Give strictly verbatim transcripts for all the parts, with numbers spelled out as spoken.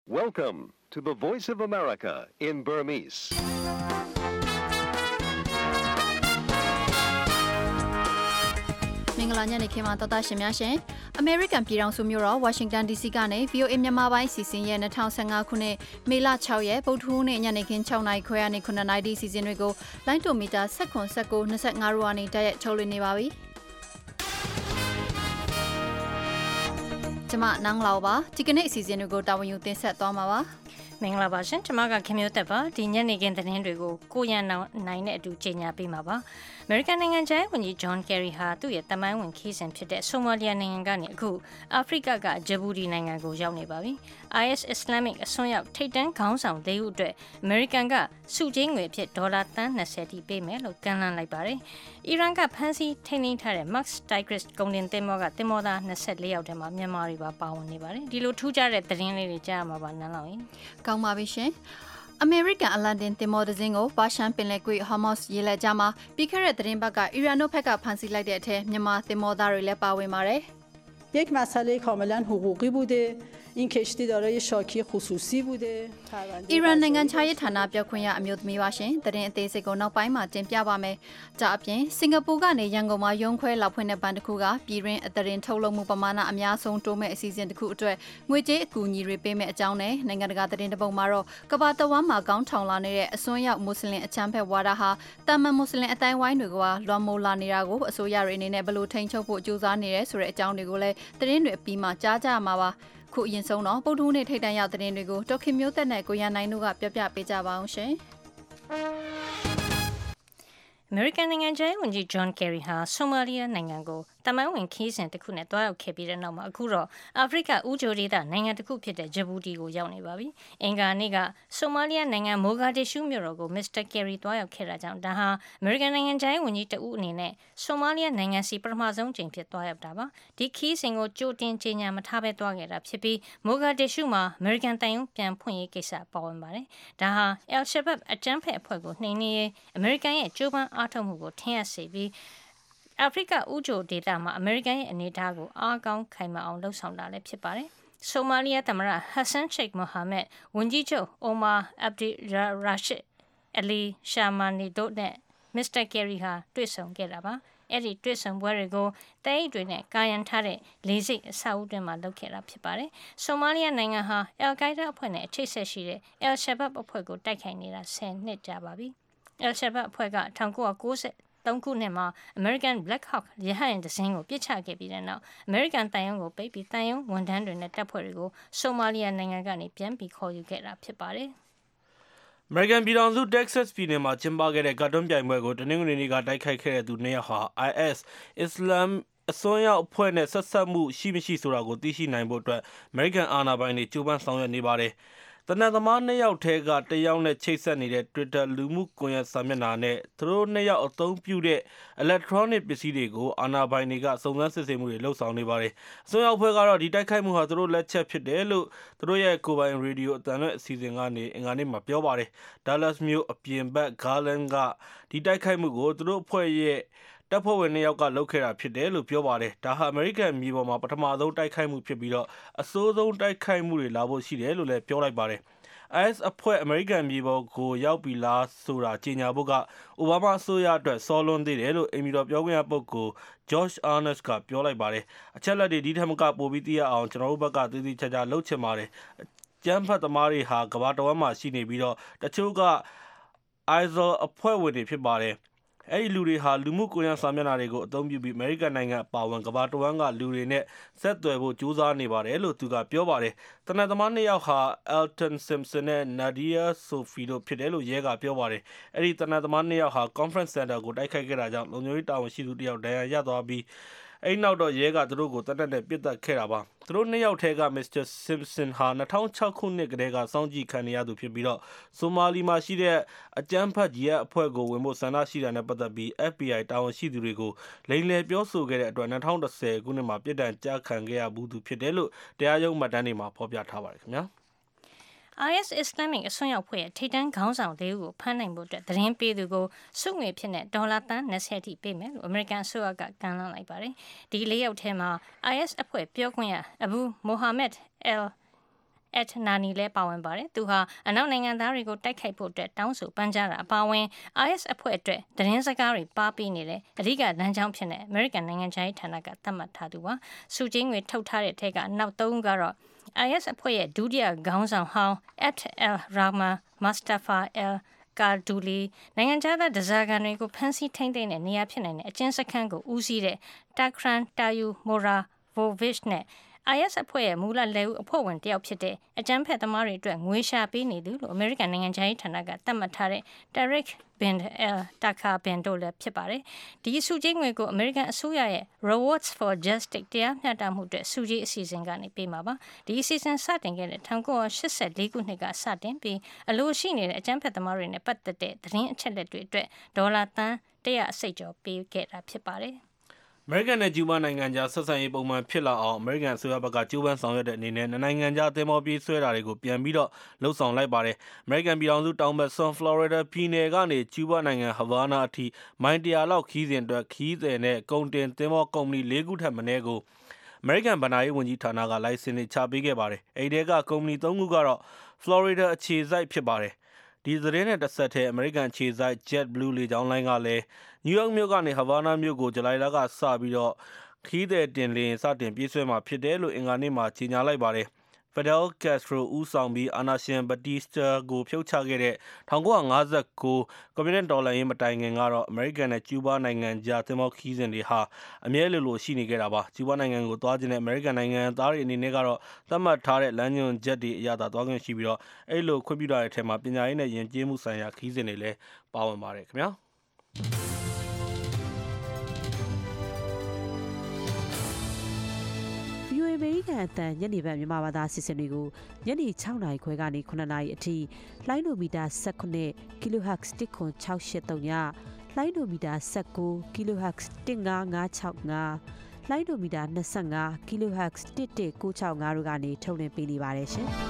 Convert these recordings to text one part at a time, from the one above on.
Welcome to the Voice of America in Burmese. ။မင်္ဂလာညနေခင်းပါတော်တာရှင်များရှင်။ American ပြည်ထောင်စုမြို့တော် Washington ဒီ စီ ကနေ ဗီ အို အေ မြန်မာပိုင်းစီစဉ်ရဲ့twenty fifteenခုနှစ်မေလsixရက်ဗုဒ္ဓဟူးနေ့ညနေခင်းsixနာရီခွဲကနေnineနာရီစီစဉ်တွေကိုလိုင်းတိုမီတာnineteen, nineteen, twenty-fiveတို့ကနေတိုက်ရိုက်ထုတ်လွှင့်နေပါပြီ။ကျွန်မနန်းလောက်ပါဒီကနေ့အစီအစဉ်တွေကိုတာဝန်ယူတင်ဆက်သွားမှာပါ။မင်္ဂလာပါရှင်ကျွန်မကခင်မျိုးသက်ပါဒီညနေခင်းသတင်းတွေကိုကိုရန်နိုင်နဲ့အတူကြေညာပေးမှာပါအမေရိကန်နိုင်ငံခြားရေးဝန်ကြီးဂျွန်ကယ်ရီဟာသူ့ရဲ့တမိုင်းဝင်ခီးစဉ်ဖြစ်တဲ့ဆိုမာလီယာနိုင်ငံကနေအခုအာဖရိကကဂျဘူတီနိုင်ငံကိုရောက်နေပါပြီ I S Islamic အစွန်းရောက်ထိပ်တန်းခေါင်းဆောင်လေးဦးအတွက်အမေရိကန်ကစုချင်းငွေအဖြစ်ဒေါ်လာသန်းtwentyထိပေးမယ်လို့ကမ်းလှမ်းလိုက်ပါတယ်အီရန်ကဖမ်းဆီးထိန်းသိမ်းထားတဲ့ Max Tigris ကုန်တင်သင်္ဘောကသင်္ဘောသားtwenty-fourယောက်ထဲမှာမြန်မာတွေပါပါဝင်နေပါတယ်ဒီလိုထူးခြားတဲ့သတင်းလေးတွေကြားရမှာပါနန်းလောင်ရင်ကောင်းပါပြီရှင်အမေရိကန်အလန်ဒင်တင်မော်ဒဇင်းကိုပါရှန်ပင်လယ်ကွေ့ဟမော့စ်ရေလက်ကြားမှာပြီးခဲ့တဲ့သတင်းပတ်ကအီရန်တို့ဘက်ကဖမ်းဆီးလိုက်တဲ့အထက်မြန်မာတင်မော်သားတွေလည်းပါဝင်ပါတယ် یک مسئله کاملا حقوقی بوده این کشتی دارای شاکی خصوصی بوده အီရန်နိုင်ငံခြားရေးဌာနပြောခွင့်ရအမျိုးသမီးပါရှင်သတင်းအသေးစိတ်ကိုနောက်ပိုင်းမှာတင်ပြပါမယ်။ဒါအပြင်စင်ကာပူကနေရန်ကုန်မှာရုံးခွဲလောက်ဖွင့်တဲ့ဘဏ်တစ်ခုကပြည်တွင်းအသတင်းထုတ်လုပ်မှုပမာဏအများဆုံးတိုးမဲ့အစီအစဉ်တစ်ခုအတွက်ငွေကြေးအကူအညီတွေပေးမဲ့အကြောင်းနဲ့နိုင်ငံတကာသတင်းတပုတ်မှာတော့ကမ္ဘာတဝန်းမှာကောင်းထောင်လာနေတဲ့အစွန်းရောက်မွတ်စလင်အချမ်းဖက်ဝါဒဟာတာမန်မွတ်စလင်အတိုင်းဝိုင်းတွေကလွန်မိုးလာနေတာကိုအစိုးရတွေအနေနဲ့ဘယ်လိုထိန်းချုပ်ဖို့ကြိုးစားနေရဲဆိုတဲ့အကြောင်းတွေကိုလည်းသတင်းတွေအပြီးမှာကြားကြမှာပါခုအရင်ဆုံးတော့ပုဒ်ထူးနေ့ထိတ်တန့်ရောက်တဲ့သတင်းတွေကိုဒေါက်ခင်မျိုးသက်နဲ့ကိုရန်နိုင်တို့ကပြောပြပေးကြပါအောင်ရှင်။ American နိုင်ငံခြားရေးဝန်ကြီးဂျွန်ကယ်ရီဟာဆိုမာလီယာနိုင်ငံကိုတမိုင်းဝင်ခီးစဉ်တစ်ခုနဲ့တွားရောက်ခဲ့ပြီးတဲ့နောက်မှာအခုတော့အာဖရိကဦးချိုဒေသနိုင်ငံတစ်ခုဖြစ်တဲ့ဂျဘူတီကိုရောက်နေပါပြီ။အင်္ဂါနေ့ကဆိုမာလီယာနိုင်ငံမိုဂါဒစ်ရှူးမြို့တော်ကိုမစ္စတာကယ်ရီတွားရောက်ခဲ့တာကြောင့်ဒါဟာ American နိုင်ငံခြားရေးဝန်ကြီးတဦးအနေနဲ့ဆိုမာလီယာနိုင်ငံစီပထမဆုံးချိန်ဖြစ်တွားရောက်တာပါ။ဒီခီးစဉ်ကိုကြိုတင်ကြေညာမထားဘဲတွားခဲ့တာဖြစ်ပြီးမိုဂါဒစ်ရှူးမှာ American တန်ယုံပြန်ဖွင့်ရေးကိစ္စပါဝင်ပါတယ်။ဒါဟာ El Shabab အကြမ်းဖက်အဖွဲ့ကိုနှိမ်နင်းရေး American ရဲ့ကြိုးပမ်းအားထုတ်မှုကိုထင်ဟပ်စေပြီးအာဖရိကဦးချိုဒေသမှာအမေရိကန်ရဲ့အနေအထားကိုအားကောင်းခိုင်မာအောင်လှုပ်ဆောင်တာလည်းဖြစ်ပါတယ်။ဆိုမာလီယာသမ္မတဟဆန်ရှိတ်မိုဟာမက်ဝန်ကြီးချုပ်အိုမာအဗ်ဒီရာရှစ်အလီရှာမာနီတို့နဲ့မစ္စတာကယ်ရီဟာတွေ့ဆုံခဲ့တာပါ။အဲ့ဒီတွေ့ဆုံပွဲတွေကိုတအိတ်တွေနဲ့ကာယံထားတဲ့လေးစိတ်အဆောက်အဦတွင်မှာလုပ်ခဲ့တာဖြစ်ပါတယ်။ဆိုမာလီယာနိုင်ငံဟာအယ်ကိုင်ဒါအဖွဲ့နဲ့အချိတ်ဆက်ရှိတဲ့အယ်ရှာဘတ်အဖွဲ့ကိုတိုက်ခိုက်နေတာtenနှစ်ကြာပါပြီ။အယ်ရှာဘတ်အဖွဲ့ကnineteen ninetyသုံးခုနှစ်မှာ American Black Hawk ရဟတ်ယာဉ်တစ်စင်းကိုပစ်ချခဲ့ပြီးတဲ့နောက် American တန်ယုံကိုပိတ်ပြီးတန်ယုံဝန်ထမ်းတွေနဲ့တပ်ဖွဲ့တွေကိုဆိုမာလီယာနိုင်ငံကနေပြန်ပြီးခေါ်ယူခဲ့တာဖြစ်ပါတယ်။ American ပြည်ထောင်စု Texas ပြည်နယ်မှာကျင်းပခဲ့တဲ့ကာတွန်းပြိုင်ပွဲကိုတနင်္ဂနွေနေ့ကတိုက်ခိုက်ခဲ့တဲ့သူနှစ်ယောက်ဟာ I S Islam အစွန်းရောက်အဖွဲ့နဲ့ဆက်ဆက်မှုရှိမရှိဆိုတာကိုသိရှိနိုင်ဖို့အတွက် American အာဏာပိုင်တွေကြိုးပမ်းဆောင်ရွက်နေပါတယ်။တနက်သမားနှစ်ယောက်ထဲကတယောက်နဲ့ချိတ်ဆက်နေတဲ့ Twitter လူမှုကွန်ရက်စာမျက်နှာနဲ့သူတို့နှစ်ယောက်အသုံးပြုတဲ့ electronic ပစ္စည်းတွေကိုအာဏာပိုင်တွေကစုံစမ်းစစ်ဆေးမှုတွေလုပ်ဆောင်နေပါတယ်။အစွန်းရောက်အဖွဲ့ကတော့ဒီတိုက်ခိုက်မှုဟာသူတို့လက်ချက်ဖြစ်တယ်လို့သူတို့ရဲ့ကိုယ်ပိုင်ရေဒီယိုအသံလွှင့်အစီအစဉ်ကနေအင်္ဂါနေ့မှာပြောပါတယ်။ Dallas မြို့အပြင်ဘက် Garland ကဒီတိုက်ခိုက်မှုကိုသူတို့အဖွဲ့ရဲ့တပ်ဖွဲ့ဝင်နှစ်ယောက်ကလုပ်ခဲ့တာဖြစ်တယ်လို့ပြောပါတယ်။ဒါဟာအမေရိကန်မြေပေါ်မှာပထမဆုံးတိုက်ခိုက်မှုဖြစ်ပြီးတော့အဆိုးဆုံးတိုက်ခိုက်မှုတွေလာဖို့ရှိတယ်လို့လည်းပြောလိုက်ပါတယ်။ I S အဖွဲ့အမေရိကန်မြေပေါ်ကိုရောက်ပြီလားဆိုတာကြေညာဖို့ကအိုဘားမားအစိုးရအတွက်စောလွန်းသေးတယ်လို့အိမ်ဖြူတော်ပြောခွင့်ရပုဂ္ဂိုလ် Josh Earnest ကပြောလိုက်ပါတယ်။အချက်လက်တွေဒီထက်မကပိုပြီးသိရအောင်ကျွန်တော်တို့ဘက်ကသေသေးချာချာလုပ်ချင်ပါတယ်။ကျန်းဖတ်သမားတွေဟာကမ္ဘာတော်မှာရှိနေပြီးတော့တချို့က I S I L အဖွဲ့ဝင်တွေဖြစ်ပါတယ်။အဲ့ဒီလူတွေဟာလူမှုကွန်ရက်စာမျက်နှာတွေကိုအသုံးပြုပြီးအမေရိကန်နိုင်ငံအပါအဝင်ကမ္ဘာတဝန်းကလူတွေနဲ့ဆက်သွယ်ဖို့ကြိုးစားနေပါတယ်လို့သူကပြောပါတယ်။တနက်သမားနှစ်ယောက်ဟာ Elton Simpson နဲ့ Nadia Sophie တို့ဖြစ်တယ်လို့ရဲကပြောပါတယ်။အဲ့ဒီတနက်သမားနှစ်ယောက်ဟာ Conference Center ကိုတိုက်ခိုက်ခဲ့တာကြောင့်လုံခြုံရေးတာဝန်ရှိသူတယောက်ဒဏ်ရာရသွားပြီးအဲ့နောက်တော့ရဲကသူတို့ကိုတနက်နဲ့ပစ်တက်ခဲ့တာပါ။သူတို့နှစ်ယောက်ထဲက Mr Simpson ဟာtwo thousand sixခုနှစ်ကတည်းကစောင့်ကြည့်ခံနေရသူဖြစ်ပြီးတော့ဆိုမာလီမှာရှိတဲ့အကြမ်းဖက်ဂျီဟတ်အဖွဲ့ကိုဝင်ဖို့ဆန္ဒရှိတာနဲ့ပတ်သက်ပြီး F B I တာဝန်ရှိသူတွေကိုလိမ်လည်ပြောဆိုခဲ့တဲ့အတွက်twenty tenခုနှစ်မှာပြစ်ဒဏ်ကျခံခဲ့ရဘူးသူဖြစ်တယ်လို့တရားရုံးမှတ်တမ်းတွေမှာဖော်ပြထားပါတယ်ခင်ဗျာ။ I S Islamic အစွန်းရောက်ဖွဲ့ရဲ့ထိပ်တန်းခေါင်းဆောင်လေးဦးကိုဖမ်းနိုင်ဖို့အတွက်သတင်းပေးသူကိုစုငွေဖြစ်တဲ့ဒေါ်လာသန်းtwentyထိပေးမယ်လို့အမေရိကန်အစိုးရကကမ်းလှမ်းလိုက်ပါတယ်။ဒီလေးယောက်ထဲမှာ I S အဖွဲ့ပြောခွင့်ရ Abu Mohammed Al at nani လဲပါဝင်ပါတယ်သူဟာအနောက်နိုင်ငံသားတွေကိုတိုက်ခိုက်ဖို့အတွက်တောင်းဆိုပန်ကြားတာအပါအဝင် I S အဖွဲ့အတွက်သတင်းစကားတွေပါပေးနေတဲ့အဓိကလမ်းကြောင်းဖြစ်တဲ့ American နိုင်ငံခြားရေးဌာနကသတ်မှတ်ထားသူပါစုချင်းငွေထုတ်ထားတဲ့ထက်ကနောက်သုံးကတော့ I S အဖွဲ့ရဲ့ဒုတိယခေါင်းဆောင်ဟောင်း at al rahman mustafa al Kaduli နိုင်ငံခြားသားဒဇာကန်တွေကိုဖမ်းဆီးထိန်းသိမ်းတဲ့နေရာဖြစ်နိုင်တဲ့အကျဉ်းစခန်းကိုဦးစီးတဲ့ Takran Tayu Moravovich နဲ့ I S အဖွဲ့ရဲ့မူလလက်ဦးအဖွဲ့ဝင်တယောက်ဖြစ်တဲ့အကြမ်းဖက်သမားတွေအတွက်ငွေရှာပေးနေသူလို့ American နိုင်ငံခြားရေးဌာနကသတ်မှတ်ထားတဲ့ Tariq bin al Taka bin တို့လည်းဖြစ်ပါတယ်။ဒီစုကြီးငွေကို American အစိုးရရဲ့ Rewards for Justice တရားမျှတမှုအတွက်စုကြီးအစီအစဉ်ကနေပေးမှာပါ။ဒီအစီအစဉ်စတင်ခဲ့တဲ့nineteen eighty-fourခုနှစ်ကစတင်ပြီးအလိုရှိနေတဲ့အကြမ်းဖက်သမားတွေနဲ့ပတ်သက်တဲ့သတင်းအချက်အလက်တွေအတွက်ဒေါ်လာသန်းone hundredအစိတ်ကျော်ပေးခဲ့တာဖြစ်ပါတယ်။ American နဲ့ Cuba နိုင်ငံကြားဆက်ဆံရေးပုံမှန်ဖြစ်လာအောင် American အစိုးရဘက်ကကြိုးပမ်းဆောင်ရွက်တဲ့အနေနဲ့နိုင်ငံခြားသင်္ဘောပြေးဆွဲတာတွေကိုပြန်ပြီးတော့လှုပ်ဆောင်လိုက်ပါတယ်။ American ပြည်ထောင်စုတောင်ဘက်ဆွန် Florida ပြည်နယ်ကနေ Cuba နိုင်ငံ Havana အထိမိုင်one hundredလောက်ခီးစဉ်အတွက်ခီးသည်နဲ့ကုန်တင်သင်္ဘောကုမ္ပဏီ၄ခုထက်မနည်းကို American ဗဏ္ဍာရေးဝန်ကြီးဌာနကလိုင်စင်တွေချပေးခဲ့ပါတယ်။အဲဒီထဲကကုမ္ပဏီသုံးခုကတော့ Florida အခြေစိုက်ဖြစ်ပါတယ်။ဒီသတင်းနဲ့တစ်ဆက်တည်း American အခြေစိုက် JetBlue လေကြောင်းလိုင်းကလည်း New York မြို့ကနေ Havana မြို့ကိုဇူလိုင်လကစပြီးတော့ခီးသည်တင်လေရင်စတင်ပြေးဆွဲမှာဖြစ်တယ်လို့အင်္ဂါနေ့မှာကြေညာလိုက်ပါတယ်။ Fidel Castro ဦးဆောင်ပြီးအာဏာရှင် Batista ကိုဖြုတ်ချခဲ့တဲ့nineteen fifty-nineကွန်မြူနစ်တော်လှန်ရေးမတိုင်ခင်ကတော့ American နဲ့ Cuba နိုင်ငံကြားသင်္ဘောခီးစဉ်တွေဟာအမြဲလိုလိုရှိနေခဲ့တာပါ။ Cuba နိုင်ငံကိုသွားခြင်းတဲ့ American နိုင်ငံသားတွေအနေနဲ့ကတော့သတ်မှတ်ထားတဲ့လမ်းညွှန်ချက်တွေအရသာသွားခွင့်ရှိပြီးတော့အဲ့လိုခွင့်ပြုထားတဲ့အထက်မှာပညာရေးနဲ့ယဉ်ကျေးမှုဆိုင်ရာခီးစဉ်တွေလည်းပါဝင်ပါတယ်ခင်ဗျာ။ V O A အမေရိကန်အသံညနေဘက်မြန်မာဘာသာအစီအစဉ်တွေကိုညနေsixနာရီခွဲကနေnineနာရီအထိလိုင်းနိုမီတာnineteen ကီလိုဟတ်ဇ်one six eight threeညလိုင်းနိုမီတာnineteenကီလိုဟတ်ဇ်one five five six fiveလိုင်းနိုမီတာtwenty-fiveကီလိုဟတ်ဇ်one one nine six fiveတို့ကနေထုတ်လွှင့်ပေးနေပါတယ်ရှင်။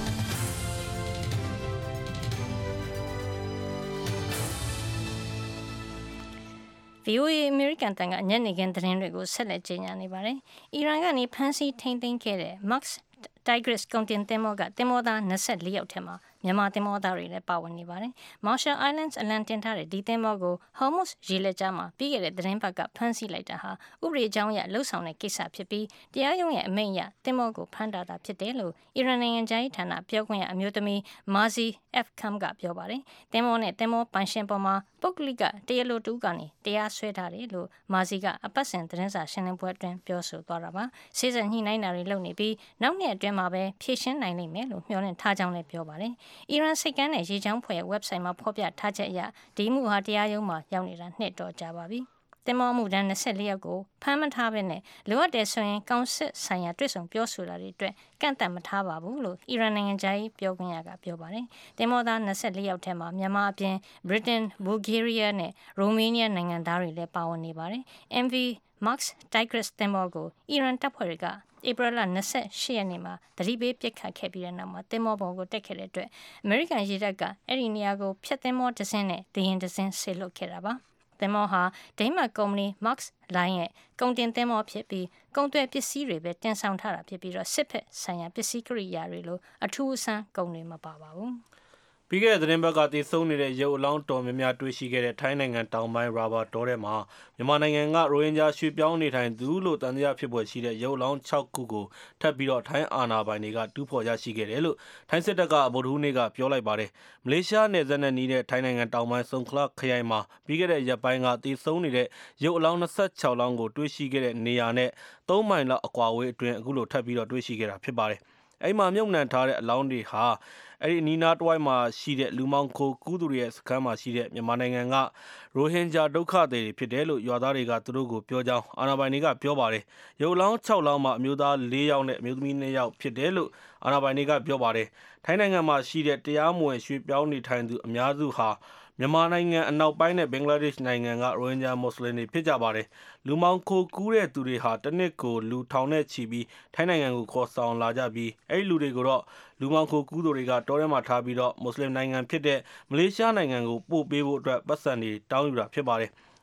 V O A အမေရိကန်တန်ကညနေခင်းသတင်းတွေကိုဆက်လက်ကြေညာနေပါတယ်။အီရန်ကနေဖမ်းဆီးထိန်းသိမ်းခဲ့တဲ့ Max Tigris ကုန်တင်သင်္ဘောကသင်္ဘောသားtwenty-fourယောက်ထဲမှာမြန်မာသင်္ဘောသားတွေလည်းပါဝင်နေပါတယ်။ Marshall Islands အလံတင်ထားတဲ့ဒီသင်္ဘောကို Hormuz ရေလက်ကြားမှာပြီးခဲ့တဲ့သတင်းပတ်ကဖမ်းဆီးလိုက်တာဟာဥပဒေအကြောင်းအရလှုပ်ဆောင်တဲ့ကိစ္စဖြစ်ပြီးတရားရုံးရဲ့အမိန့်အရသင်္ဘောကိုဖမ်းတာတာဖြစ်တယ်လို့အီရန်နိုင်ငံခြားရေးဌာနပြောခွင့်ရအမျိုးသမီး Marzi Afkham ကပြောပါတယ်။သင်္ဘောနဲ့သင်္ဘောပိုင်ရှင်ပေါ်မှာပုဂ္ဂလိကတရားလိုတူကနေတရားစွဲထားတယ်လို့ Marzi ကအပတ်စဉ်သတင်းစာရှင်းလင်းပွဲအတွင်းပြောဆိုသွားတာပါ။စေစံညှိနှိုင်းတာတွေလုပ်နေပြီးနောက်နှစ်အတွင်းမှာပဲဖြေရှင်းနိုင်လိမ့်မယ်လို့မျှော်လင့်ထားကြောင်းလည်းပြောပါတယ်။အီရန်စိတ်ကမ်းတဲ့ရေချောင်းဖွဲ့ရဲ့ website မှာဖော်ပြထားချက်အရဒီမှုဟာတရားရုံးမှာရောက်နေတာနှစ်တော်ကြာပါပြီ။သင်္ဘောမှုတန်းtwenty-fourယောက်ကိုဖမ်းမထားဘဲနဲ့လိုအပ်တယ်ဆိုရင်ကောင်စစ်ဆိုင်ရာတွေ့ဆုံပြောဆိုတာတွေအတွက်ကန့်သတ်မထားပါဘူးလို့အီရန်နိုင်ငံခြားရေးပြောခွင့်ရကပြောပါတယ်။သင်္ဘောသားtwenty-fourယောက်ထဲမှာမြန်မာအပြင် Britain, Bulgaria နဲ့ Romania နိုင်ငံသားတွေလည်းပါဝင်နေပါတယ်။ M V Max Tigris သင်္ဘောကိုအီရန်တပ်ဖွဲ့တွေကဧပြီလtwenty-eightရက်နေ့မှာသတိပေးပစ်ခတ်ခဲ့ပြီးတဲ့နောက်မှာသင်္ဘောပေါ်ကိုတက်ခဲ့တဲ့အတွက်အမေရိကန်ရေတပ်ကအဲ့ဒီနေရာကိုဖျက်သင်္ဘောတစ်စင်းနဲ့ဒေဟင်တစ်စင်းဆေလွတ်ခဲ့တာပါသင်္ဘောဟာဒိန်းမတ်ကုမ္ပဏီ Max Line ရဲ့ကုန်တင်သင်္ဘောဖြစ်ပြီးကုန်သွယ်ပစ္စည်းတွေပဲတင်ဆောင်ထားတာဖြစ်ပြီးတော့စစ်ဖက်ဆိုင်ရာပစ္စည်းကိရိယာတွေလိုအထူးအဆန်းကုန်တွေမပါပါဘူးပြီးခဲ့တဲ့သတင်းပတ်ကတည်ဆုံနေတဲ့ရုပ်အလောင်းတော်များများတွေ့ရှိခဲ့တဲ့ထိုင်းနိုင်ငံတောင်ပိုင်းရာဘာတောထဲမှာမြန်မာနိုင်ငံကရိုဟင်ဂျာရွှေ့ပြောင်းနေထိုင်သူလို့တန်တရားဖြစ်ပေါ်ရှိတဲ့ရုပ်အလောင်းsixခုကိုထပ်ပြီးတော့ထိုင်းအာဏာပိုင်တွေကတူးဖော်ရရှိခဲ့တယ်လို့ထိုင်းစစ်တပ်ကဗုဒ္ဓဟူးနေ့ကပြောလိုက်ပါတယ်မလေးရှားနယ်စပ်နဲ့နီးတဲ့ထိုင်းနိုင်ငံတောင်ပိုင်းဆုံခလခရိုင်မှာပြီးခဲ့တဲ့ရက်ပိုင်းကတည်ဆုံနေတဲ့ရုပ်အလောင်းtwenty-sixလောင်းကိုတွေ့ရှိခဲ့တဲ့နေရာနဲ့threeမိုင်လောက်အကွာအဝေးအတွင်းအခုလိုထပ်ပြီးတော့တွေ့ရှိခဲ့တာဖြစ်ပါတယ်အဲ့မှာမြုပ်နှံထားတဲ့အလောင်းတွေဟာအဲ့ဒီနီနာတဝိုက်မှာရှိတဲ့လူမောင်ခိုကူးသူတွေရဲ့စခန်းမှာရှိတဲ့မြန်မာနိုင်ငံကရိုဟင်ဂျာဒုက္ခသည်တွေဖြစ်တယ်လို့ရွာသားတွေကသူတို့ကိုပြောကြောင်းအာဏာပိုင်တွေကပြောပါတယ်ရုပ်လောင်းsixလောင်းမှာအမျိုးသားfourယောက်နဲ့အမျိုးသမီးtwoယောက်ဖြစ်တယ်လို့အာဏာပိုင်တွေကပြောပါတယ်ထိုင်းနိုင်ငံမှာရှိတဲ့တရားမဝင်ရွှေ့ပြောင်းနေထိုင်သူအများစုဟာမြန်မာနိုင်ငံအနောက်ပိုင်းနဲ့ဘင်္ဂလားဒေ့ရှ်နိုင်ငံကရိုဟင်ဂျာမွတ်စလင်တွေဖြစ်ကြပါတယ်လူမောင်ခိုကူးတဲ့သူတွေဟာတစ်နှစ်ကိုလူထောင်နဲ့ချီပြီးထိုင်းနိုင်ငံကိုခေါ်ဆောင်လာကြပြီးအဲ့ဒီလူတွေကိုတော့လူမောင်ခိုကူးသူတွေကတောထဲမှာထားပြီးတော့မွတ်စလင်နိုင်ငံဖြစ်တဲ့မလေးရှားနိုင်ငံကိုပို့ပေးဖို့အတွက်ပတ်စံတွေတောင်းယူတာဖြစ်ပါတယ်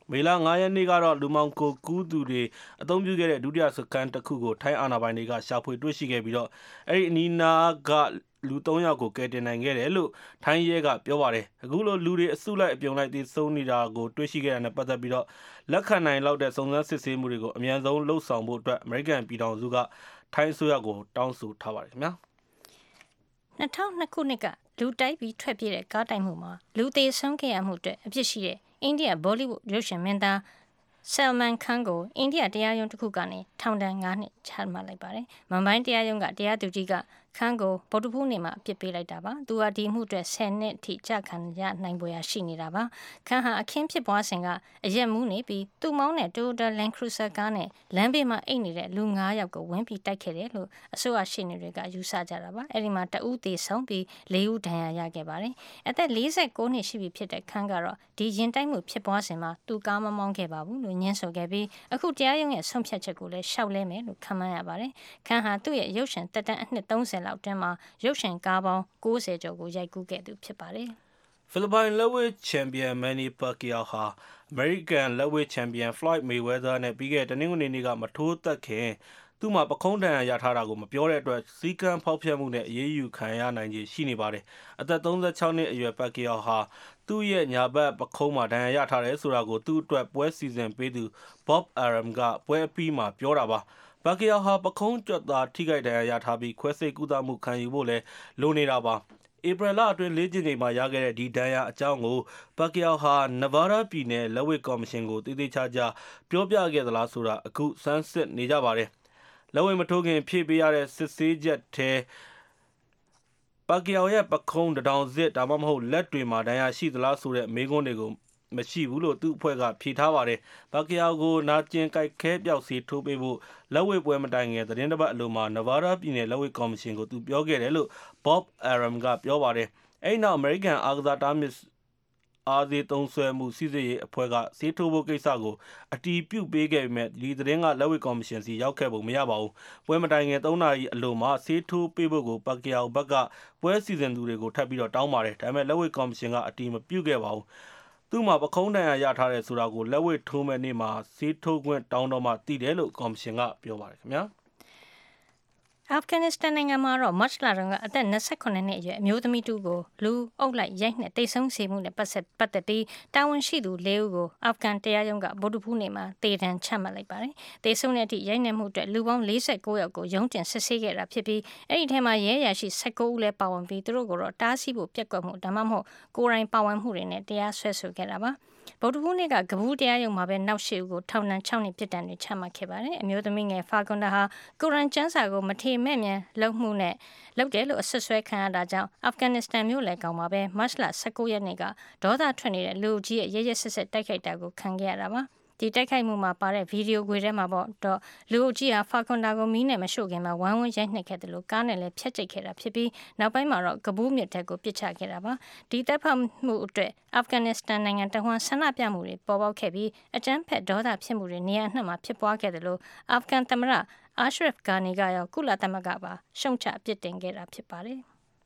မေလ၅ရက်နေ့ကတော့လူမောင်ကိုကူးသူတွေအသုံးပြုခဲ့တဲ့ဒုတိယစခန်းတစ်ခုကိုထိုင်းအာဏာပိုင်တွေကရှာဖွေတွေ့ရှိခဲ့ပြီးတော့အဲ့ဒီအနီးနားကလူသုံးယောက်ကိုကယ်တင်နိုင်ခဲ့တယ်လို့ထိုင်းရဲကပြောပါတယ်အခုလိုလူတွေအစုလိုက်အပြုံလိုက်တည်ဆုံနေတာကိုတွေ့ရှိခဲ့တာနဲ့ပတ်သက်ပြီးတော့လက်ခံနိုင်လောက်တဲ့စုံစမ်းစစ်ဆေးမှုတွေကိုအမြန်ဆုံးလှုပ်ဆောင်ဖို့အတွက်အမေရိကန်ပြည်ထောင်စုကထိုင်းအစိုးရကိုတောင်းဆိုထားပါတယ်ခင်ဗျာ၂၀၀၂ခုနှစ်ကလူတိုက်ပြီးထွက်ပြေးတဲ့ကားတိုက်မှုမှာလူသေးဆုံးခဲ့ရမှုအတွက်အပြစ်ရှိတဲ့အိန္ဒိယဘောလိဝုဒ်ရုပ်ရှင်မင်းသားဆယ်မန်ခန်းကိုအိန္ဒိယတရားရုံးတစ်ခုကနေထောင်ဒဏ်၅နှစ်ချမှတ်လိုက်ပါတယ်။မန်ဘိုင်းတရားရုံးကတရားသူကြီးကခန်းကိုဗုဒ္ဓဖူးနေ့မှာအပြစ်ပေးလိုက်တာပါ။သူဟာဒီမှုအတွက်ဆယ်နှစ်ထိကြာခံရနိုင်ပွဲရရှိနေတာပါ။ခန်းဟာအခင်းဖြစ်ပွားစဉ်ကအရက်မူးနေပြီးသူ့မောင်းတဲ့ Toyota Land Cruiser ကားနဲ့လမ်းဘေးမှာအိတ်နေတဲ့လူ၅ယောက်ကိုဝင်ပြီးတိုက်ခဲ့တယ်လို့အစိုးရရှေ့နေတွေကယူဆကြတာပါ။အဲဒီမှာတဦးသေဆုံးပြီး၄ဦးဒဏ်ရာရခဲ့ပါတယ်။အသက်၄၉နှစ်ရှိပြီဖြစ်တဲ့ခန်းကတော့ဒီရင်တိုက်မှုဖြစ်ပွားစဉ်မှာသူကားမမောင်းခဲ့ပါဘူးလို့ညှင်းဆိုခဲ့ပြီးအခုတရားရုံးရဲ့ဆုံးဖြတ်ချက်ကိုလည်းရှောက်လဲမယ်လို့ခန့်မှန်းရပါတယ်။ခန်းဟာသူ့ရဲ့ရုပ်ရှင်တက်တန်းအနှစ်၃၀လောက်တွင်မှာရုပ်ရှင်ကားပေါင်း၉၀ကျော်ကိုရိုက်ကူးခဲ့သူဖြစ်ပါတယ်။ဖိလစ်ပိုင်လက်ဝှေ့ချန်ပီယံမန်နီပကီယာဟာအမေရိကန်လက်ဝှေ့ချန်ပီယံဖလိုက်မေဝဲသာနဲ့ပြီးခဲ့တဲ့တနင်္ဂနွေနေ့ကမထိုးသက်ခင်သူ့မှာပခုံးတန်ရထားတာကိုမပြောတဲ့အတွက်စီကံဖောက်ဖျက်မှုနဲ့အရေးယူခံရနိုင်ခြေရှိနေပါတယ်။အသက်၃၆နှစ်အရွယ်ပကီယာဟာသူ့ရဲ့ညာဘက်ပခုံးမှာဒဏ်ရာရထားတယ်ဆိုတာကိုသူ့အတွက်ပွဲစီစဉ်ပေးသူ Bob Arum ကပွဲအပြီးမှာပြောတာပါ။ပကီယာဟာပခုံးကြွက်သားထိခိုက်ဒဏ်ရာရထားပြီးခွဲစိတ်ကုသမှုခံယူဖို့လည်းလိုနေတာပါ။ဧပြီလအတွင်းလေးကျင်းချိန်မှာရခဲ့တဲ့ဒီဒဏ်ရာအကြောင်းကိုပကီယာဟာနဗားဒါးပြည်နယ်လက်ဝှေ့ကော်မရှင်ကိုတည်တည်ချာချာပြောပြခဲ့သလားဆိုတာအခုစမ်းစစ်နေကြပါတယ်။လက်ဝှေ့မထိုးခင်ဖြည့်ပေးရတဲ့စစ်ဆေးချက်ထဲပကီယာရဲ့ပခုံးတထောင်စစ်ဒါမှမဟုတ်လက်တွေမှာဒဏ်ရာရှိသလားဆိုတဲ့မေးခွန်းတွေကိုမရှိဘူးလို့သူ့အဖွဲ့ကဖြေထားပါတယ်။ပကီယာကိုနာကျင်ကြိုက်ခဲပြောက်စီထိုးပေးဖို့လက်ဝှေ့ပွဲမတိုင်ခင်သတင်းတစ်ပတ်အလိုမှာနဗားဒါးပြည်နယ်လက်ဝှေ့ကော်မရှင်ကိုသူပြောခဲ့တယ်လို့ Bob Arum ကပြောပါတယ်။အဲဒီနောက်အမေရိကန်အားကစားတားမြစ်အားသေးသုံးဆွဲမှုစီစစ်ရေးအဖွဲ့ကဆေးထိုးဖို့ကိစ္စကိုအတီးပြုတ်ပေးခဲ့ပေမဲ့ဒီသတင်းကလက်ဝှေ့ကော်မရှင်စီရောက်ခဲ့ပုံမရပါဘူး။ပွဲမတိုင်ခင်၃နာရီအလိုမှာဆေးထိုးပေးဖို့ကိုပကီယာဘက်ကပွဲစီစဉ်သူတွေကိုထပ်ပြီးတော့တောင်းပါတယ်။ဒါပေမဲ့လက်ဝှေ့ကော်မရှင်ကအတီးမပြုတ်ခဲ့ပါဘူး။သူ့မှာပခုံးတန်ရရထားတယ်ဆိုတာကိုလက်ဝှေ့ထိုးမဲ့နေ့မှာဆေးထိုးခွင့်တောင်းတော့မှသိတယ်လို့ကော်မရှင်ကပြောပါတယ်ခင်ဗျာ။အာဖဂန်နစ္စတန်နိုင်ငံမှာတော့မတ်လတုန်းကအသက်၂၉နှစ်အရွယ်အမျိုးသမီးတူကိုလူအုပ်လိုက်ရိုက်နှက်တိတ်ဆုံးစေမှုနဲ့ပတ်သက်ပတ်သက်ပြီးတာဝန်ရှိသူ၄ဦးကိုအာဖဂန်တရားရုံးကဗုဒ္ဓဖူးနေ့မှာတေတံချမှတ်လိုက်ပါတယ်။တေဆုံးတဲ့အထိရိုက်နှက်မှုအတွက်လူပေါင်း၄၉ယောက်ကိုရုံးတင်စစ်ဆေးခဲ့တာဖြစ်ပြီးအဲ့ဒီထဲမှာရဲရရှိ၁၉ဦးလည်းပါဝင်ပြီးသူတို့ကတော့တားဆီးဖို့ပြက်ကွက်မှုဒါမှမဟုတ်ကိုယ်တိုင်ပါဝင်မှုတွေနဲ့တရားစွဲဆိုခဲ့တာပါ။ဗုဒ္ဓဖူးနေ့ကကဘူးတရားရုံးမှာပဲနောက်၈ဦးကိုထောင်ဒဏ်၆နှစ်ပြစ်ဒဏ်တွေချမှတ်ခဲ့ပါတယ်။အမျိုးသမီးငယ်ဖာကွန်ဒါဟာကိုရန်ကျမ်းစာကိုမထေမဲ့မြန်လုံမှုနဲ့လုပ်တယ်လို့အဆွဆွဲခံရတာကြောင့်အာဖဂန်နစ္စတန်မြို့လယ်ကောင်မှာပဲမတ်လ၁၉ရက်နေ့ကဒေါသထွက်နေတဲ့လူကြီးရဲ့ရဲရဲဆက်ဆက်တိုက်ခိုက်တာကိုခံခဲ့ရတာပါ။ဒီတိုက်ခိုက်မှုမှာပါတဲ့ဗီဒီယိုခွေထဲမှာပေါ့တော့လူအုပ်ကြီးဟာဖာကွန်ဒါကိုမီးနဲ့မရှို့ခင်မှာဝမ်းဝန်းရိုက်နှက်ခဲ့တယ်လို့ကားနဲ့လည်းဖျက်ကျိတ်ခဲ့တာဖြစ်ပြီးနောက်ပိုင်းမှာတော့ကဘူးမြစ်တက်ကိုပစ်ချခဲ့တာပါဒီတပ်ဖက်မှုအတွက်အာဖဂန်နစ္စတန်နိုင်ငံတဝန်းဆန္ဒပြမှုတွေပေါ်ပေါက်ခဲ့ပြီးအကြမ်းဖက်ဒေါသဖြစ်မှုတွေနေရာအနှံ့မှာဖြစ်ပွားခဲ့တယ်လို့အာဖဂန်သမ္မတအာရှရဖ်ဂါနီကရောကုလသမဂ္ဂပါရှုံချအပြစ်တင်ခဲ့တာဖြစ်ပါတယ်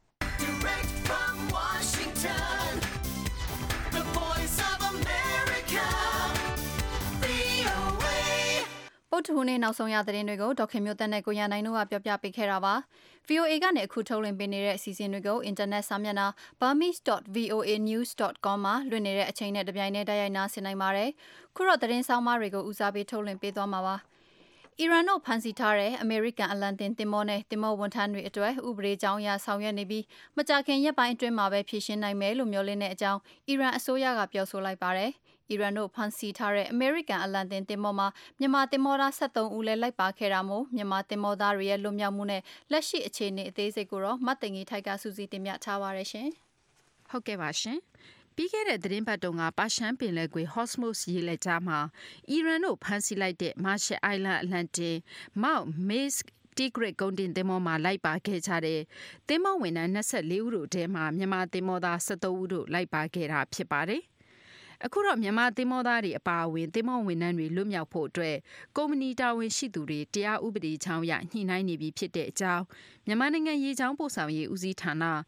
ပုတ်ထူနဲ့နောက်ဆုံးရသတင်းတွေကိုဒေါက်ခင်မျိုးသက်နဲ့ကိုရနိုင်တို့ကပြောပြပေးခဲ့တာပါ ဗီအိုအေ ကနေအခုထုတ်လွှင့်ပေးနေတဲ့အစီအစဉ်တွေကိုအင်တာနက်စာမျက်နှာ burmese dot v o a news dot com မှာလွှင့်နေတဲ့အချိန်နဲ့တပြိုင်တည်းတိုက်ရိုက်နားဆင်နိုင်ပါတယ်ခုတော့သတင်းဆောင်မတွေကိုဦးစားပေးထုတ်လွှင့်ပေးသွားမှာပါအီရန်တို့ဖမ်းဆီးထားတဲ့အမေရိကန်အလံတင်တင်မောနဲ့တင်မောဝန်ထမ်းတွေအတွက်ဥပဒေကြောင်းအရဆောင်ရွက်နေပြီးမကြာခင်ရက်ပိုင်းအတွင်းမှာပဲဖြည့်ရှင်းနိုင်မယ်လို့မျှော်လင့်တဲ့အကြောင်းအီရန်အစိုးရကပြောဆိုလိုက်ပါတယ်အီရန်တို့ဖမ်းဆီးထားတဲ့အမေရိကန်အလံတင်တင်မောမှာမြန်မာတင်မောသား၁၃ဦးလည်းလိုက်ပါခဲ့တာမို့မြန်မာတင်မောသားတွေရဲ့လွတ်မြောက်မှုနဲ့လက်ရှိအခြေအနေအသေးစိတ်ကိုတော့မတ်တင်ကြီးထိုက်ကစူးစီးတင်ပြထားပါရရှင်။ဟုတ်ကဲ့ပါရှင်။ပြီးခဲ့တဲ့သတင်းပတ်တုန်းကပါရှန်ပင်လယ်ကွေ Hormuz ရေလက်ကြားမှာအီရန်တို့ဖမ်းဆီးလိုက်တဲ့ Marshall Island အလံတင် Mount Maersk Tigris ကုန်တင်သင်္ဘောမှာလိုက်ပါခဲ့ကြတဲ့သင်္ဘောဝန်ထမ်း၂၄ဦးတို့ထဲမှာမြန်မာသင်္ဘောသား၁၃ဦးတို့လိုက်ပါခဲ့တာဖြစ်ပါတယ်။အခုတော့မြန်မာသင်္ဘောသားတွေအပါအဝင်သင်္ဘောဝန်ထမ်းတွေလွတ်မြောက်ဖို့အတွက်ကုမ္ပဏီတာဝန်ရှိသူတွေတရားဥပဒေချောင်းရညှိနှိုင်းနေပြီဖြစ်တဲ့အကြောင်းမြန်မာနိုင်ငံရေကြောင်းပို့ဆောင်ရေးဦးစီးဌာနသ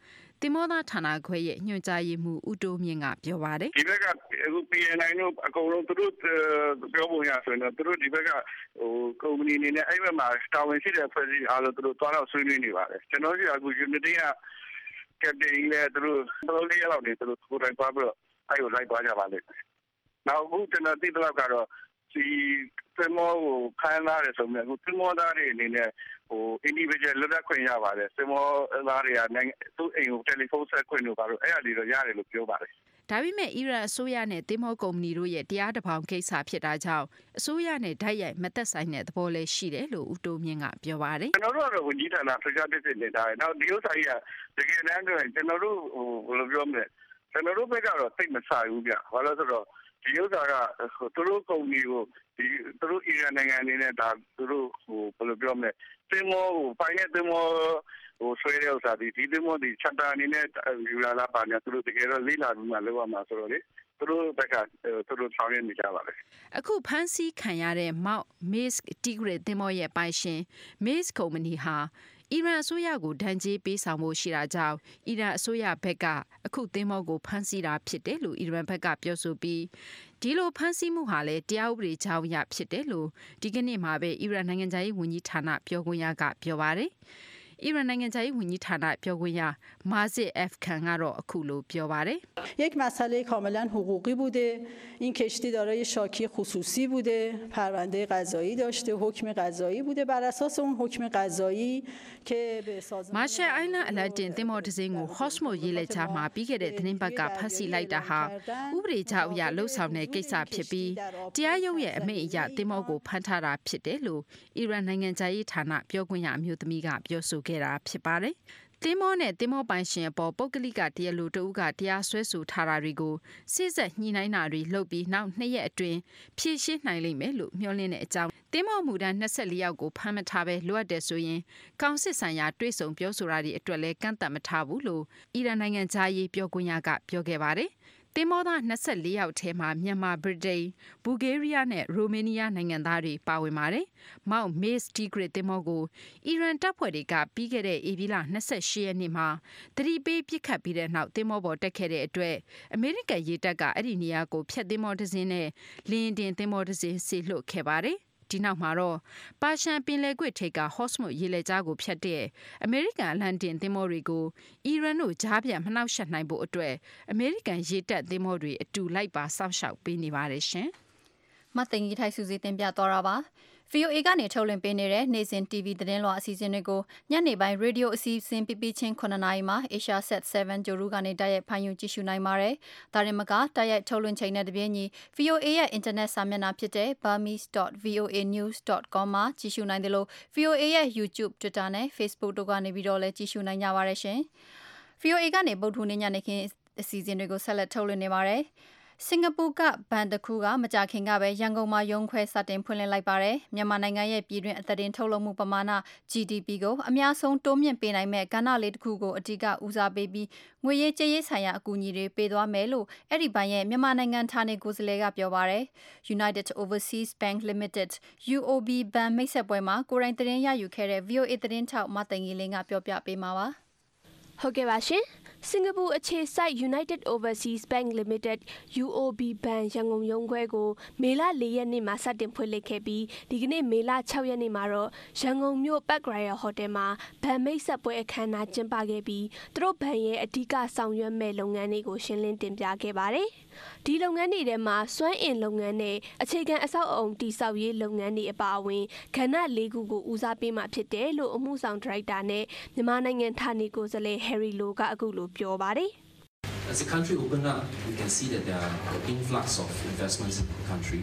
တင်မောသားဌာနခွဲရဲ့ညွှန်ကြားရေးမှူးဦးတိုးမြင့်ကပြောပါတယ်ဒီဘက်ကအခု P N I တို့အကုန်လုံးသူတို့ပြောပုံရဆိုရင်သူတို့ဒီဘက်ကဟိုကုမ္ပဏီအနေနဲ့အဲ့ဘက်မှာတာဝန်ရှိတဲ့ဖွဲ့စည်းအားလုံးသူတို့သွားတော့ဆွေးနွေးနေပါတယ်ကျွန်တော်တို့ကအခု Unity က Captain နဲ့သူတို့တော်လေးလောက်နေသူတို့ကိုယ်တိုင်သွားပြီးတော့အဲ့ကိုလိုက်သွားကြပါလိမ့်မယ်နောက်အခုကျွန်တော်သိတော့ကတော့ဒီသမောကိုဖမ်းလာတယ်ဆိုမြဲအခုသမောသားတွေအနေနဲ့ဟို individual လွတ်လပ်ခွင့်ရပါတယ်သမောသားတွေကသူ့အိမ်ကိုတယ်လီဖုန်းဆက်ခွင့်တို့ပါတော့အဲ့အရာတွေတော့ရတယ်လို့ပြောပါတယ်ဒါပေမဲ့အီရန်အစိုးရနဲ့တင်မောကုမ္ပဏီတို့ရဲ့တရားတပောင်ကိစ္စဖြစ်တာကြောင့်အစိုးရနဲ့ဓာတ်ရိုက်မသက်ဆိုင်တဲ့သဘောလည်းရှိတယ်လို့ဦးတိုးမြင့်ကပြောပါတယ်ကျွန်တော်တို့ကတော့ဝန်ကြီးဌာနဖက်ဖြစ်ဖြစ်နေတာ။နောက်ဒီဥစ္စာကြီးကတကယ်တမ်းဆိုရင်ကျွန်တော်တို့ဟိုဘယ်လိုပြောမလဲကျွန်တော်တို့ဘက်ကတော့သိမဆိုင်ဘူးဗျ။ဘာလို့လဲဆိုတော့ဒီဥစ္စာကသူတို့ကုမ္ပဏီကိုဒီသူတို့အီရန်နိုင်ငံအနေနဲ့ဒါသူတို့ဟိုဘယ်လိုပြောမလဲတင်မောကိုဖိုင်နဲ့တင်မောဟိုဆွဲတဲ့ဥစ္စာဒီဒီတင်မောဒီချက်တာအနေနဲ့ယူလာလာပါညာသူတို့တကယ်တော့လေးလာပြီးမှလောက်ရမှာဆိုတော့လေသူတို့ဘက်ကသူတို့ဆောင်ရွက်နေကြပါလေအခုဖန်စီခံရတဲ့မောက် Maersk Tigris တင်မောရဲ့ပိုင်ရှင် Maersk ကုမ္ပဏီဟာအီရန်အစိုးရကိုဒဏ်ကြေးပေးဆောင်ဖို့ရှိတာကြောင့်အီရန်အစိုးရဘက်ကအခုသင်းမောကိုဖမ်းဆီးတာဖြစ်တယ်လို့အီရန်ဘက်ကပြောဆိုပြီးဒီလိုဖမ်းဆီးမှုဟာလည်းတရားဥပဒေကြောင်းအရဖြစ်တယ်လို့ဒီကနေ့မှာပဲအီရန်နိုင်ငံသားရေးဝန်ကြီးဌာနပြောခွင့်ရကပြောပါတယ်အီရန်နိုင်ငံသားရေးဝန်ကြီးဌာနပြောခွင့်ရမာဇစ် F ခန်ကတော့အခုလိုပြောပါတယ် یک مسئله کاملا حقوقی بوده این کشتی دارای شاکی خصوصی بوده پرونده قضایی داشته حکم قضایی بوده بر اساس اون حکم قضایی که به سازمان مارشال آیلند الانتینတင်မောတစ်စင်းကို Hosmo ရေးလက်ချမှာပြီးခဲ့တဲ့သတင်းပတ်ကဖမ်းဆီးလိုက်တာဟာဥပဒေကြောင်းအရလှုပ်ဆောင်တဲ့ကိစ္စဖြစ်ပြီးတရားရုံးရဲ့အမိန့်အရတင်မောကိုဖမ်းထားတာဖြစ်တယ်လို့အီရန်နိုင်ငံသားရေးဌာနပြောခွင့်ရအမျိုးသမီးကပြောဆိုခဲ့တာဖြစ်ပါတယ်တင်မောနဲ့တင်မောပိုင်ရှင်အပေါ်ပုဂ္ဂလိကတရားလူတအုပ်ကတရားစွဲဆိုထားတာတွေကိုစစ်ဆက်ညှိနှိုင်းတာတွေလုပ်ပြီးနောက်နှစ်ရက်အတွင်းဖြည့်ရှင်းနိုင်လိမ့်မယ်လို့မျှော်လင့်တဲ့အကြောင်းတင်မောမူတန်း၂၄ယောက်ကိုဖမ်းမထားပဲလိုအပ်တယ်ဆိုရင်ကောင်စစ်ဆိုင်ရာတွဲဆုံပြောဆိုတာတွေအတွက်လည်းကန့်သတ်မထားဘူးလို့အီရန်နိုင်ငံသားရေးပြောခွင့်ရကပြောခဲ့ပါတယ်တင်မောသား၂၄ယောက်ထဲမှာမြန်မာဗြိတိန်ဘူဂေးရီးယားနဲ့ရိုမေးနီးယားနိုင်ငံသားတွေပါဝင်ပါတယ်။မောက် Maersk Tigris တင်မောကိုအီရန်တပ်ဖွဲ့တွေကပြီးခဲ့တဲ့ဧပြီလ၂၈ရက်နေ့မှာတတိပေးပစ်ခတ်ပြီးတဲ့နောက်တင်မောပေါ်တက်ခဲ့တဲ့အတွက်အမေရိကန်ရေတပ်ကအဲ့ဒီနေရာကိုဖျက်တင်မောတစ်စင်းနဲ့လင်းတင်တင်မောတစ်စင်းဆေလွှတ်ခဲ့ပါတယ်။ဒီနောက်မှာတော့ပါရှန်ပင်လယ်ကွေ့ထိပ်က Hosmo ရေလက်ကြားကိုဖျက်တဲ့အမေရိကန်အလံတင်သင်္ဘောတွေကိုအီရန်တို့ကြားပြန်မနှောက်ယှက်နိုင်ဖို့အတွက်အမေရိကန်ရေတပ်သင်္ဘောတွေအတူလိုက်ပါစောင့်ရှောက်ပေးနေပါတယ်ရှင်။မသိင်ကြီးထိုက်စုစည်းတင်ပြသွားတာပါ။ V O A ကနေထုတ်လွှင့်ပေးနေတဲ့နေ့စဉ် T V သတင်းလွှာအစီအစဉ်တွေကိုညနေပိုင်း Radio အစီအစဉ်ပြပြချင်းခုနှစ်နာရီမှာ Asia Set 7ဂျိုရူကနေတိုက်ရိုက်ဖန်ယူကြည့်ရှုနိုင်ပါတယ်။ဒါရင်မကတိုက်ရိုက်ထုတ်လွှင့်ချိန်နဲ့တပြည့်ညီ V O A ရဲ့ internet စာမျက်နှာဖြစ်တဲ့ burmese dot voa news dot com မှာကြည့်ရှုနိုင်တယ်လို့ V O A ရဲ့ YouTube, Twitter နဲ့ Facebook တို့ကနေပြီးတော့လည်းကြည့်ရှုနိုင်ကြပါတယ်ရှင်။ V O A ကနေပုတ်ထူနေညနေခင်းအစီအစဉ်တွေကိုဆက်လက်ထုတ်လွှင့်နေပါတယ်။စင်ကာပူကဘဏ်တစ်ခုကမကြာခင်ကပဲရန်ကုန်မှာရုံးခွဲစတင်ဖွင့်လှစ်လိုက်ပါတယ်။မြန်မာနိုင်ငံရဲ့ပြည်တွင်းအသက်ထုတ်လုပ်မှုပမာဏ G D P ကိုအများဆုံးတိုးမြင့်ပေးနိုင်မဲ့ကဏ္ဍလေးတစ်ခုကိုအဓိကဦးစားပေးပြီးငွေရေးကြေးရေးဆိုင်ရာအကူအညီတွေပေးသွားမယ်လို့အဲ့ဒီဘဏ်ရဲ့မြန်မာနိုင်ငံဌာနေကိုယ်စားလှယ်ကပြောပါတယ်။ United Overseas Bank Limited U O B ဘဏ်မိတ်ဆက်ပွဲမှာကိုရိုင်းသတင်းရယူခဲ့တဲ့ V O A သတင်းထောက်မသိင်ကြီးလင်းကပြောပြပေးမှာပါ။ဟုတ်ကဲ့ပါရှင်။စင်ကာပူအခြေစိုက် United Overseas Bank Limited U O B ဘဏ်ရန်ကုန်ရုံးခွဲကိုမေလ၄ရက်နေ့မှာစတင်ဖွင့်လှစ်ခဲ့ပြီးဒီကနေ့မေလ၆ရက်နေ့မှာတော့ရန်ကုန်မြို့ Park Royal Hotel မှာဘဏ်မိတ်ဆက်ပွဲအခမ်းအနားကျင်းပခဲ့ပြီးသူတို့ဘဏ်ရဲ့အဓိကဆောင်ရွက်မဲ့လုပ်ငန်းတွေကိုရှင်းလင်းတင်ပြခဲ့ပါတယ်။ဒီလုပ်ငန်းတွေထဲမှာစွမ်းအင်လုပ်ငန်းနဲ့အခြေခံအဆောက်အအုံတည်ဆောက်ရေးလုပ်ငန်းတွေအပါအဝင်ကဏ္ဍ၄ခုကိုဦးစားပေးမှာဖြစ်တယ်လို့အမှုဆောင်ဒါရိုက်တာနဲ့မြန်မာနိုင်ငံဌာနေကိုယ်စားလှယ် Harry Low ကအခုလိုပြောပါတယ်။ As the country opened up, we can see that there are an influx of investments in the country.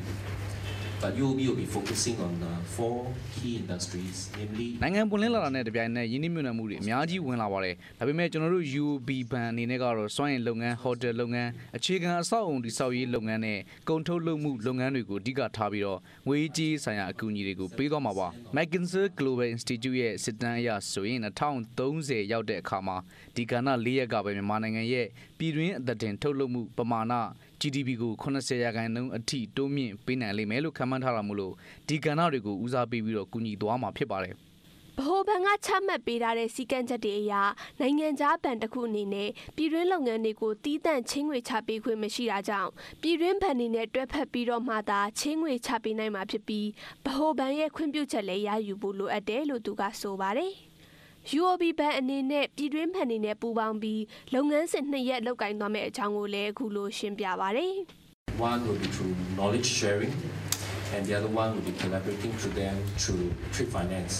But U O B will be focusing on uh, four key industries, namely နိုင်ငံပွင့်လင်းလာတာနဲ့တပြိုင်နက်ယင်းနှိမ့်မြုံမှုတွေအများကြီးဝင်လာပါတယ်။ဒါပေမဲ့ကျွန်တော်တို့ U O B ဘဏ်အနေနဲ့ကတော့စွမ်းအင်လုပ်ငန်း၊ဟိုတယ်လုပ်ငန်း၊အခြေခံအဆောက်အုံတည်ဆောက်ရေးလုပ်ငန်းနဲ့ကုန်ထုတ်လုပ်မှုလုပ်ငန်းတွေကိုအဓိကထားပြီးတော့ငွေကြေးဆိုင်ရာအကူအညီတွေကိုပေးသွားမှာပါ။ McKinsey Global Institute ရဲ့စစ်တမ်းအရဆိုရင်၂၀၃၀ရောက်တဲ့အခါမှာဒီကဏ္ဍ၄ရက်ကပဲမြန်မာနိုင်ငံရဲ့ပြည်တွင်းအသက်တင်ထုတ်လုပ်မှုပမာဏG D P ကို၇၀ရာခိုင်နှုန်းအထိတိုးမြင့်ပေးနိုင်လိမ့်မယ်လို့ခန့်မှန်းထားတာမို့လို့ဒီကဏ္ဍတွေကိုဦးစားပေးပြီးတော့ကူညီသွားမှာဖြစ်ပါတယ်။ဗဟိုဘဏ်ကချမှတ်ပေးထားတဲ့စီကံချက်တွေအရနိုင်ငံခြားဘဏ်တစ်ခုအနေနဲ့ပြည်တွင်းလုပ်ငန်းတွေကိုတီးတန့်ချင်းငွေချပေးခွင့်မရှိတာကြောင့်ပြည်တွင်းဘဏ်တွေနဲ့တွဲဖက်ပြီးတော့မှသာချင်းငွေချပေးနိုင်မှာဖြစ်ပြီးဗဟိုဘဏ်ရဲ့ခွင့်ပြုချက်လည်းရယူဖို့လိုအပ်တယ်လို့သူကဆိုပါတယ်။ ယူ အို ဘီ ဘဏ်အနေနဲ့ပြည်တွင်းဘဏ်တွေနဲ့ပူးပေါင်းပြီးလုပ်ငန်းစဉ်နှစ်ရက်လုပ်ကိုင်သွားမယ့်အကြောင်းကိုလည်းအခုလိုရှင်းပြပါတယ်။ One will be through knowledge sharing and the other one will be collaborating through them through trade finance.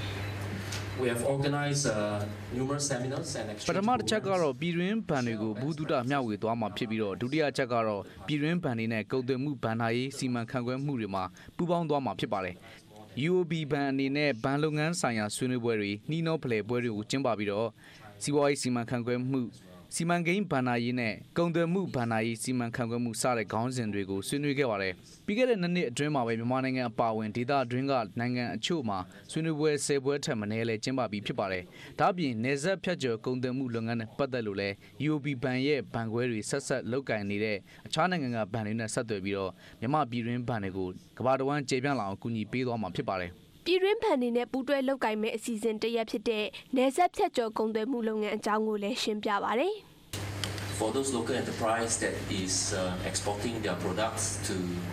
We have organized uh, numerous seminars and exchange ပထမတစ်ချက်ကတော့ပြည်တွင်းဘဏ်တွေကိုဘူးတုဒမျှဝေသွားမှာဖြစ်ပြီးတော့ဒုတိယချက်ကတော့ပြည်တွင်းဘဏ်တွေနဲ့ကုန်သွယ်မှုဘဏ္ဍာရေးစီမံခန့်ခွဲမှုတွေမှာပူးပေါင်းသွားမှာဖြစ်ပါတယ်။ ယူ အို ဘီ ဘဏ်အနေနဲ့ဘဏ်လုပ်ငန်းဆိုင်ရာဆွေးနွေးပွဲတွေနှီးနှောဖလှယ်ပွဲတွေကိုကျင်းပပြီးတော့စီးပွားရေးစီမံခန့်ခွဲမှုစီမံကိန်းဘဏ္ဍာရေးနဲ့ကုန်သွယ်မှုဘဏ္ဍာရေးစီမံခန့်ခွဲမှုစတဲ့ခေါင်းစဉ်တွေကိုဆွေးနွေးခဲ့ပါတယ်။ပြီးခဲ့တဲ့နှစ်နှစ်အတွင်းမှာပဲမြန်မာနိုင်ငံအပါအဝင်ဒေသအတွင်းကနိုင်ငံအချို့မှာဆွေးနွေးပွဲဆယ်ပွဲထက်မနည်းလဲကျင်းပပြီးဖြစ်ပါတယ်။ဒါ့အပြင်နယ်စပ်ဖြတ်ကျော်ကုန်သွယ်မှုလုပ်ငန်းနဲ့ပတ်သက်လို့လဲ ယူ အို ဘီ ဘဏ်ရဲ့ဘဏ်ခွဲတွေဆက်ဆက်လုပ်ကိုင်နေတဲ့အခြားနိုင်ငံကဘဏ်တွေနဲ့ဆက်သွယ်ပြီးတော့မြန်မာပြည်တွင်းဘဏ်တွေကိုကမ္ဘာတစ်ဝန်းကျေပြန့်လာအောင်ကူညီပေးသွားမှာဖြစ်ပါတယ်။ပြည်တွင်းဘဏ်တွေနဲ့ပူးတွဲလုပ်ကိုင်မဲ့အစီအစဉ်တစ်ရက်ဖြစ်တဲ့နယ်စပ်ဖြတ်ကျော်ကုန်သွယ်မှုလုပ်ငန်းအကြောင်းကိုလည်းရှင်းပြပါတယ်။ For those local enterprise that is uh, exporting their products to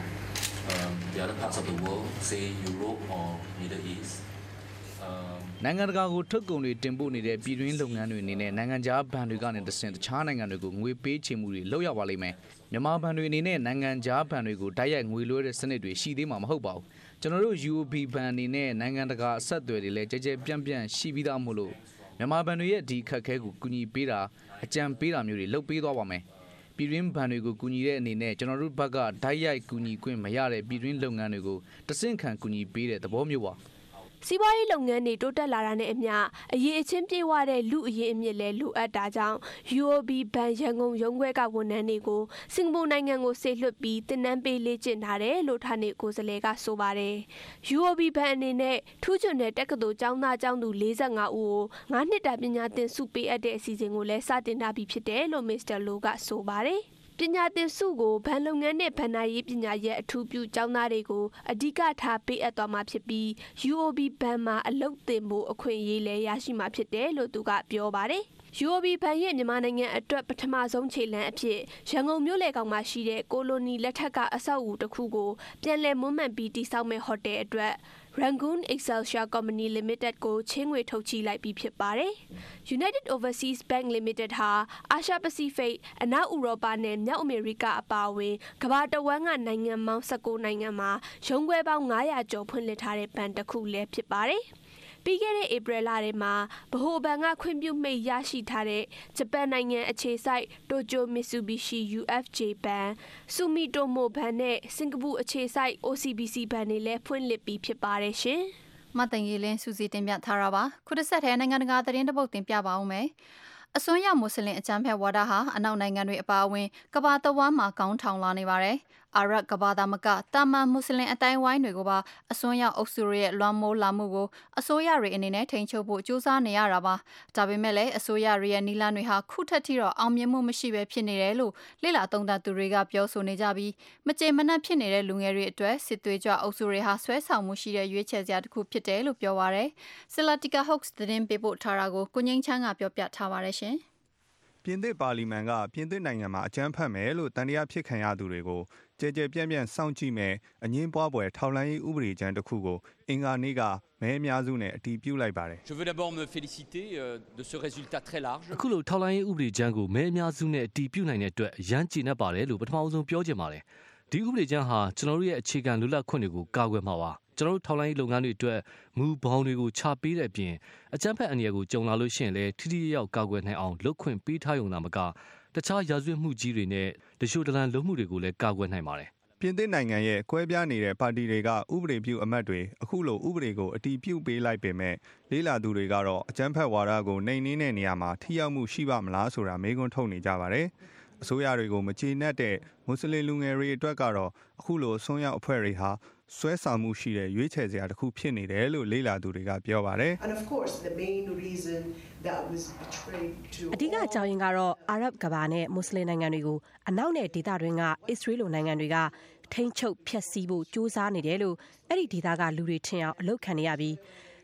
um, the other parts of the world, say Europe or Middle East. နိုင်ငံတကာကိုထုတ်ကုန်တွေတင်ပို့နေတဲ့ပြည်တွင်းလုပ်ငန်းတွေအနေနဲ့နိုင်ငံခြားဘဏ်တွေကနေတဆင့်တခြားနိုင်ငံတွေကိုငွေပေးချေမှုတွေလုပ်ရပါလိမ့်မယ်။မြန်မာဘဏ်တွေအနေနဲ့နိုင်ငံခြားဘဏ်တွေကိုတိုက်ရိုက်ငွေလွှဲတဲ့စနစ်တွေရှိသေးမှာမဟုတ်ပါဘူး။ကျွန်တော်တို့ ယူ အို ဘီ ဘဏ်အနေနဲ့နိုင်ငံတကာအဆက်အသွယ်တွေလည်းကြဲကြဲပြန့်ပြန့်ရှိပြီးသားမို့လို့မြန်မာဘဏ်တွေရဲ့ဒီအခက်အခဲကိုကူညီပေးတာအကြံပေးတာမျိုးတွေလုပ်ပေးသွားပါမယ်။ပြည်တွင်းဘဏ်တွေကိုကူညီတဲ့အနေနဲ့ကျွန်တော်တို့ဘက်ကဓာတ်ရိုက်ကူညီခွင့်မရတဲ့ပြည်တွင်းလုပ်ငန်းတွေကိုတဆင့်ခံကူညီပေးတဲ့သဘောမျိုးပါ။စီးပွားရေးလုပ်ငန်းတွေတိုးတက်လာတာနဲ့အမျှအရေးအချင်းပြေဝတဲ့လူအရေးအမြစ်လည်းလိုအပ်တာကြောင့် ယူ အို ဘီ ဘဏ်ရန်ကုန်ရုံးခွဲကဝန်ထမ်းတွေကိုစင်ကာပူနိုင်ငံကိုဆေလွှတ်ပြီးတင်နန်းပေးလေ့ကျင့်ထားတယ်လို့ဌာနေကိုယ်စားလှယ်ကဆိုပါတယ်။ ယူ အို ဘီ ဘဏ်အနေနဲ့ထူးချွန်တဲ့တက္ကသိုလ်ကျောင်းသားကျောင်းသူ၄၅ဦးကိုငါးနှစ်တာပညာသင်ဆုပေးအပ်တဲ့အစီအစဉ်ကိုလည်းစတင်ထားပြီးဖြစ်တယ်လို့မစ္စတာလိုကဆိုပါတယ်။ပညာသင်ဆုကိုဘဏ်လုပ်ငန်းနဲ့ဘဏ္ဍာရေးပညာရပ်အထူးပြုကျောင်းသားတွေကိုအဓိကထားပေးအပ်သွားမှာဖြစ်ပြီး ယူ အို ဘီ ဘဏ်မှာအလုပ်သင်ဖို့အခွင့်အရေးလည်းရရှိမှာဖြစ်တယ်လို့သူကပြောပါတယ်။ ယူ အို ဘီ ဘဏ်ရဲ့မြန်မာနိုင်ငံအတွက်ပထမဆုံးခြေလှမ်းအဖြစ်ရန်ကုန်မြို့လယ်ကောင်မှာရှိတဲ့ကိုလိုနီလက်ထက်ကအဆောက်အဦတစ်ခုကိုပြန်လည်မွမ်းမံပြီးတည်ဆောက်မဲ့ဟိုတယ်အတွက် Rangoon Excelsior Company Limited ကိုချင်းငွေထုတ်ချီလိုက်ပြီးဖြစ်ပါတယ်။ United Overseas Bank Limited ဟာအာရှပစိဖိတ်အနောက်ဥရောပနဲ့မြောက်အမေရိကအပါအဝင်ကမ္ဘာတဝန်းကနိုင်ငံပေါင်း၁၉နိုင်ငံမှာရုံးခွဲပေါင်း၅၀၀ကျော်ဖွင့်လှစ်ထားတဲ့ဘဏ်တစ်ခုလည်းဖြစ်ပါတယ်။ပြီးခဲ့တဲ့ဧပြီလထဲမှာဗဟိုဘဏ်ကခွင့်ပြုမိတ်ရရှိထားတဲ့ဂျပန်နိုင်ငံအခြေစိုက်တိုကျိုမစ်ဆူဘီရှီ ယူ အက်ဖ် ဂျေ ဘဏ်ဆူမီတိုမိုဘဏ်နဲ့စင်ကာပူအခြေစိုက် အို စီ ဘီ စီ ဘဏ်တွေလည်းဖွင့်လှစ်ပြီးဖြစ်ပါတယ်ရှင်။မတ်တန်ရီလင်းစူစီတင်ပြထားတာပါခုတစ်ဆက်ထဲနိုင်ငံတကာသတင်းတပုတ်တင်ပြပါဦးမယ်။အစွန်းရောက်မွတ်စလင်အကြမ်းဖက်ဝါဒဟာအနောက်နိုင်ငံတွေအပါအဝင်ကမ္ဘာတဝန်းမှာကောင်းထောင်လာနေပါတယ်။အာရဗ်ကမ္ဘာသားမကတာမန်မွတ်စလင်အတိုင်းဝိုင်းတွေကိုပါအစွန်းရောက်အုပ်စုရဲ့လွှမ်းမိုးလာမှုကိုအစိုးရတွေအနေနဲ့ထိန်းချုပ်ဖို့ကြိုးစားနေရတာပါ။ဒါပေမဲ့လည်းအစိုးရတွေရဲ့နီလန်းတွေဟာခုထက်ထိတော့အောင်မြင်မှုမရှိဘဲဖြစ်နေတယ်လို့လေ့လာသုံးသပ်သူတွေကပြောဆိုနေကြပြီးမကြေမနက်ဖြစ်နေတဲ့လူငယ်တွေအတွက်စစ်သွေးကြွအုပ်စုတွေဟာဆွဲဆောင်မှုရှိတဲ့ရွေးချယ်စရာတစ်ခုဖြစ်တယ်လို့ပြောပါရယ်။ Silatika Hawks သတင်းပေးပို့ထားတာကိုကိုငိမ့်ချမ်းကပြောပြထားပါရရှင်။ပြင်သစ်ပါလီမန်ကပြင်သစ်နိုင်ငံမှာအကြမ်းဖက်မယ်လို့တန်တရားဖြစ်ခံရသူတွေကိုကြဲကြဲပြန့်ပြန့်စောင့်ကြည့်မယ်အငင်းပွားပွဲထောက်လှမ်းရေးဥပဒေကြမ်းတစ်ခုကိုအင်္ဂါနေ့ကမဲအများစုနဲ့အတည်ပြုလိုက်ပါတယ် Je veux d'abord me féliciter de ce résultat très large အခုလိုထောက်လှမ်းရေးဥပဒေကြမ်းကိုမဲအများစုနဲ့အတည်ပြုနိုင်တဲ့အတွက်ရမ်းကျေနပ်ပါတယ်လို့ပထမဆုံးပြောချင်ပါတယ်ဒီဥပဒေကြမ်းဟာကျွန်တော်တို့ရဲ့အခြေခံလွတ်လပ်ခွင့်တွေကိုကာကွယ်မှာပါကျွန်တော်တို့ထောက်လှမ်းရေးလုပ်ငန်းတွေအတွက်မူဘောင်တွေကိုချပေးတဲ့အပြင်အကြမ်းဖက်အန္တရာယ်ကိုကြုံလာလို့ရှိရင်လည်းထိထိရောက်ကာကွယ်နိုင်အောင်လုပ်ခွင့်ပေးထားရုံသာမကတခြားရာဇဝတ်မှုကြီးတွေနဲ့တရှို့တလန်လုပ်မှုတွေကိုလည်းကာကွယ်နိုင်ပါတယ်ပြင်သစ်နိုင်ငံရဲ့ကွဲပြားနေတဲ့ပါတီတွေကဥပဒေပြုအမတ်တွေအခုလိုဥပဒေကိုအတည်ပြုပေးလိုက်ပေမဲ့လေးလာသူတွေကတော့အကြမ်းဖက်ဝါဒကိုနှိမ်နင်းတဲ့နေရာမှာထိရောက်မှုရှိပါမလားဆိုတာမေးခွန်းထုတ်နေကြပါတယ်အစိုးရတွေကိုမကျေနပ်တဲ့မွတ်စလင်လူငယ်တွေအတွက်ကတော့အခုလိုဆွမ်းရောက်အဖွဲ့တွေဟာဆွဲဆောင်မှုရှိတဲ့ရွေးချယ်စရာတစ်ခုဖြစ်နေတယ်လို့လေ့လာသူတွေကပြောပါတယ် And of course the main reason that was betrayed to အဓိကအကြောင်းရင်းကတော့အာရဗ်ကမ္ဘာနဲ့မွတ်စလင်နိုင်ငံတွေကိုအနောက်နဲ့ဒေသတွင်းကအစ္စရေးလိုနိုင်ငံတွေကထိန်းချုပ်ဖျက်ဆီးဖို့ကြိုးစားနေတယ်လို့အဲ့ဒီဒေသကလူတွေထင်အောင်အလုပ်ခံနေရပြီး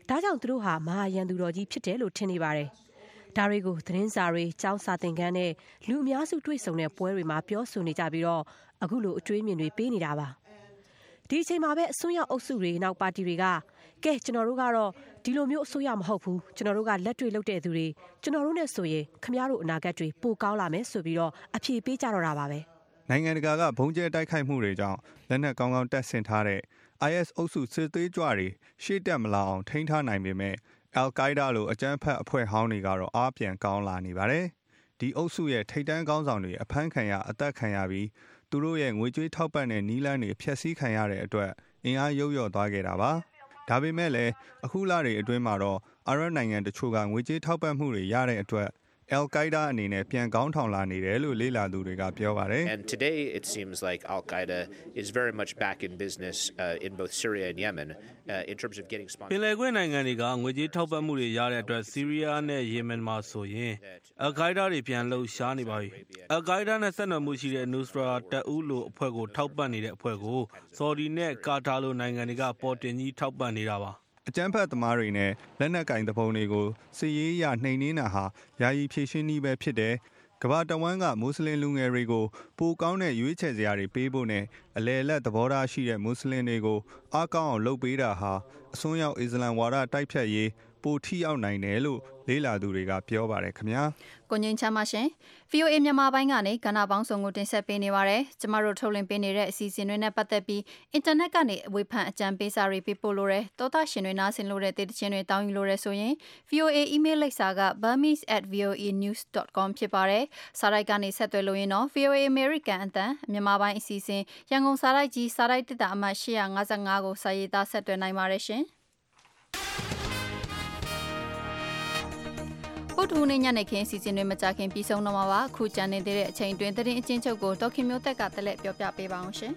ဒါကြောင့်သူတို့ဟာမဟာရန်သူတော်ကြီးဖြစ်တယ်လို့ထင်နေပါတယ်။ဒါတွေကိုသတင်းစာတွေကျောင်းစာသင်ခန်းနဲ့လူအများစုတွေ့ဆုံတဲ့ပွဲတွေမှာပြောဆိုနေကြပြီးတော့အခုလိုအတွေးအမြင်တွေပေးနေတာပါ။ဒီအချိန်မှာပဲအစွန်းရောက်အုပ်စုတွေနောက်ပါတီတွေကကဲကျွန်တော်တို့ကတော့ဒီလိုမျိုးအစိုးရမဟုတ်ဘူးကျွန်တော်တို့ကလက်တွေ့လုပ်တဲ့သူတွေကျွန်တော်တို့နဲ့ဆိုရင်ခမရတို့အနာဂတ်တွေပိုကောင်းလာမယ်ဆိုပြီးတော့အဖြေပေးကြတော့တာပါပဲနိုင်ငံတကာကဘုံကျဲတိုက်ခိုက်မှုတွေကြောင့်လက်နက်ကောင်းကောင်းတပ်ဆင်ထားတဲ့ I S အုပ်စုစစ်သေးကြွတွေရှေ့တက်မလာအောင်ထိန်းထားနိုင်ပေမဲ့ Al-Qaeda လိုအကြမ်းဖက်အဖွဲ့ဟောင်းတွေကတော့အားပြန်ကောင်းလာနေပါတယ်ဒီအုပ်စုရဲ့ထိပ်တန်းကောင်းဆောင်တွေအဖမ်းခံရအသက်ခံရပြီးသူတို့ရဲ့ငွေကြေးထောက်ပံ့တဲ့နီးလန်းတွေဖျက်ဆီးခံရတဲ့အတွက်အင်အားရုပ်ရော့သွားခဲ့တာပါဒါပေမဲ့လည်းအခုလတွေအတွင်းမှာတော့အာရပ်နိုင်ငံတချို့ကငွေကြေးထောက်ပံ့မှုတွေရတဲ့အတွက် Al-Qaeda အနေနဲ့ပြန်ကောင်းထောင်လာနေတယ်လို့လေ့လာသူတွေကပြောပါတယ် And today it seems like Al-Qaeda is very much back in business uh, in both Syria and Yemen uh, in terms of getting sponsors. ပင်လယ်ကွေ့နိုင်ငံတွေကငွေကြေးထောက်ပံ့မှုတွေရတဲ့အတွက်ဆီးရီးယားနဲ့ယီမင်မှာဆိုရင် Al-Qaeda တွေပြန်လှုပ်ရှားနေပါပြီ Al-Qaeda နဲ့ဆက်နွယ်မှုရှိတဲ့ Nusra တပ်ဦးလိုအဖွဲ့ကိုထောက်ပံ့နေတဲ့အဖွဲ့ကိုဆော်ဒီနဲ့ကာတာလိုနိုင်ငံတွေကပေါ်တင်ကြီးထောက်ပံ့နေတာပါအကြမ်းဖက်သမားတွေနဲ့လက်နက်ကင်သဘုံတွေကိုစစ်ရေးရနှိမ်နင်းတာဟာယာယီဖြည့်ရှင်းနည်းပဲဖြစ်တယ်။ကမ္ဘာတဝန်းကမွတ်စလင်လူငယ်တွေကိုပိုကောင်းတဲ့ရွေးချယ်စရာတွေပေးဖို့နဲ့အလယ်အလတ်သဘောထားရှိတဲ့မွတ်စလင်တွေကိုအားကောင်းအောင်လုပ်ပေးတာဟာအစွန်းရောက်အစ္စလမ်ဝါဒတိုက်ဖြတ်ရေးပိုထိရောက်နိုင်တယ်လို့လေးလာသူတွေကပြောပါတယ်ခင်ဗျာကိုငင်းချမ်းပါရှင် V O A မြန်မာပိုင်းကနေကဏ္ဍပေါင်းစုံကိုတင်ဆက်ပေးနေပါတယ်ကျမတို့ထုတ်လွှင့်ပေးနေတဲ့အစီအစဉ်တွေနဲ့ပတ်သက်ပြီးအင်တာနက်ကနေဝေဖန်အကြံပေးစာတွေပေးပို့လို့ရတောသားရှင်တွေနားဆင်လို့တဲ့တေးသချင်းတွေတောင်းယူလို့ရဆိုရင် V O A email လိပ်စာက burmese at v o a news dot com ဖြစ်ပါတယ်စာရိုက်ကနေဆက်သွယ်လို့ရင်တော့ V O A American အတန်မြန်မာပိုင်းအစီအစဉ်ရန်ကုန်စာရိုက်ကြီးစာရိုက်တစ်တာအမှတ်eight five fiveကိုစာရေးသားဆက်သွယ်နိုင်ပါတယ်ရှင်ပုထုနေညနေခင်းစီစဉ်တွေမကြခင်ပြီးဆုံးတော့မှာပါခုကြံနေတဲ့အချိန်တွင်သတင်းအချင်းချုပ်ကိုဒေါခင်မျိုးသက်ကတလက်ပြောပြပေးပါအောင်ရှင်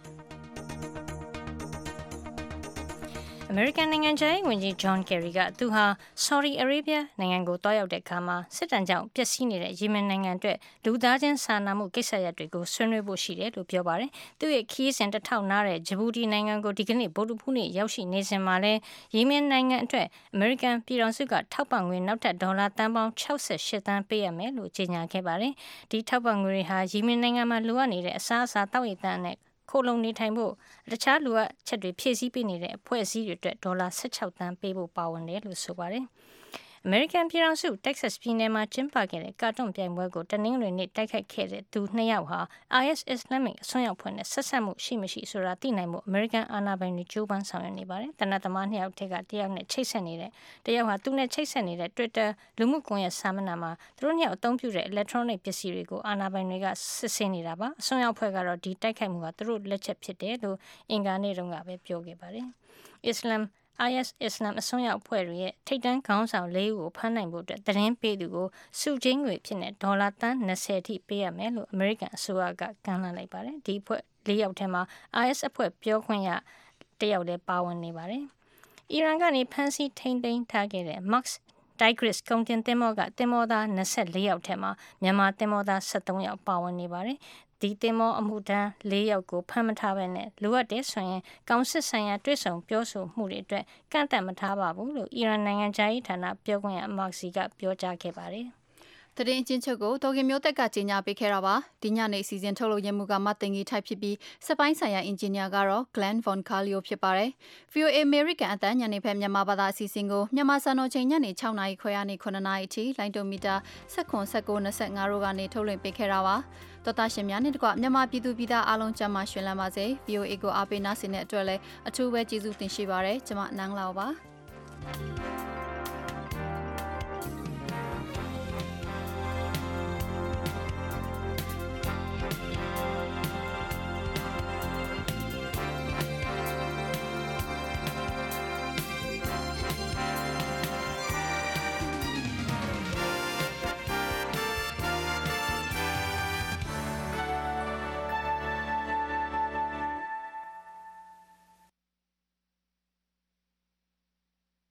American နိုင်ငံခြားရေးဝန်ကြီး John Kerry ကသူဟာ Saudi Arabia နိုင်ငံကိုတွားရောက်တဲ့အခါမှာစစ်တပ်ကြောင့်ပျက်စီးနေတဲ့ Yemen နိုင်ငံအတွက်လူသားချင်းစာနာမှုကိစ္စရပ်တွေကိုဆွေးနွေးဖို့ရှိတယ်လို့ပြောပါတယ်။သူ့ရဲ့ခီးစဉ်တစ်ထောင်နားတဲ့ Djibouti နိုင်ငံကိုဒီကနေ့ဗုဒ္ဓဖူးနေ့ရောက်ရှိနေစဉ်မှာလဲ Yemen နိုင်ငံအတွက် American ပြည်ထောင်စုကထောက်ပံ့ငွေနောက်ထပ်ဒေါ်လာတန်ပေါင်းsixty-eightသန်းပေးရမယ်လို့ကြေညာခဲ့ပါတယ်။ဒီထောက်ပံ့ငွေတွေဟာ Yemen နိုင်ငံမှာလိုအပ်နေတဲ့အစားအစာတောက်ရည်တန်းနဲ့ခိုလုံနေထိုင်ဖို့တခြားလူအပ်ချက်တွေဖြည့်ဆည်းပေးနေတဲ့အဖွဲ့အစည်းတွေအတွက်ဒေါ်လာsixteenသန်းပေးဖို့ပါဝင်တယ်လို့ဆိုပါတယ်။ American ပြည်ထောင်စု Texas ပြည်နယ်မှာကျင်းပခဲ့တဲ့ကာတွန်းပြိုင်ပွဲကိုတနင်္ဂနွေနေ့တိုက်ခိုက်ခဲ့တဲ့သူနှစ်ယောက်ဟာ I S Islamic အစွန်းရောက်ဖွဲ့နဲ့ဆက်ဆက်မှုရှိမရှိဆိုတာသိနိုင်မှု American အာဏာပိုင်တွေကြိုးပမ်းဆောင်ရွက်နေပါတယ်။တနက်သမားနှစ်ယောက်ထက်ကတယောက်နဲ့ချိတ်ဆက်နေတဲ့တယောက်ဟာသူနဲ့ချိတ်ဆက်နေတဲ့ Twitter လူမှုကွန်ရက်စာမျက်နှာမှာသူတို့နှစ်ယောက်အသုံးပြုတဲ့ electronic ပစ္စည်းတွေကိုအာဏာပိုင်တွေကစစ်ဆေးနေတာပါ။အစွန်းရောက်ဖွဲ့ကတော့ဒီတိုက်ခိုက်မှုကသူတို့လက်ချက်ဖြစ်တယ်လို့အင်္ဂါနေ့တုန်းကပဲပြောခဲ့ပါတယ်။ Islam I S Islam အစွန်းရောက်အဖွဲ့တွေရဲ့ထိပ်တန်းခေါင်းဆောင်၄ဦးကိုဖမ်းနိုင်ဖို့အတွက်သတင်းပေးသူကိုစုချင်းငွေဖြစ်တဲ့ဒေါ်လာတန်twentyအထိပေးရမယ်လို့ American အစိုးရကကမ်းလှမ်းလိုက်ပါတယ်။ဒီအဖွဲ့၄ယောက်ထဲမှာ I S အဖွဲ့ပြောခွင့်ရတယောက်လည်းပါဝင်နေပါတယ်။အီရန်ကနေဖမ်းဆီးထိန်းသိမ်းထားခဲ့တဲ့ Max Tigris ကုန်တင်သင်္ဘောကသင်္ဘောသားtwenty-fourယောက်ထဲမှာမြန်မာသင်္ဘောသားseventeenယောက်ပါဝင်နေပါတယ်။ဒီသင်္ဘောအမှုထမ်း၄ယောက်ကိုဖမ်းမထားဘဲနဲ့လိုအပ်တဲ့ဆိုရင်ကောင်စစ်ဆိုင်ရာတွဲဆောင်ပြောဆိုမှုတွေအတွက်ကန့်သတ်မထားပါဘူးလို့အီရန်နိုင်ငံခြားရေးဌာနပြောခွင့်ရမာစီကပြောကြားခဲ့ပါတယ်။သတင်းချင်းချုပ်ကိုဒေါခင်မျိုးသက်ကကြီးညာပေးခဲ့တာပါဒီညနေစီစဉ်ထုတ်လို့ရမှုကမတ်တင်ကြီးထိုက်ဖြစ်ပြီးစပိုင်းဆိုင်ရာအင်ဂျင်နီယာကတော့ Glenn Von Carlio ဖြစ်ပါတယ်။ V O A American အတန်းညနေဖက်မြန်မာဘာသာအစီအစဉ်ကိုမြန်မာစံတော်ချိန်ညနေsixနာရီခွဲကနေnineနာရီအထိလိုင်းတိုမီတာnineteen, nineteen, twenty-fiveတို့ကနေထုတ်လွှင့်ပေးခဲ့တာပါ။တော်သားရှင်များနဲ့တကွမြန်မာပြည်သူပြည်သားအားလုံးကျမ်းမာရှင်လန်းပါစေ V O A ကိုအားပေးနားဆင်တဲ့အတွက်လည်းအထူးပဲကျေးဇူးတင်ရှိပါတယ်ကျွန်မနန်းလာပါ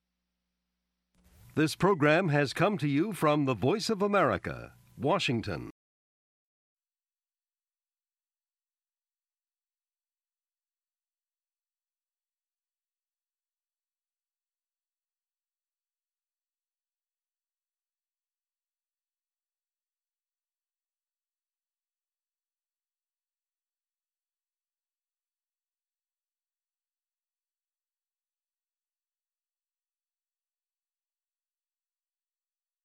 This program has come to you from the Voice of America, Washington.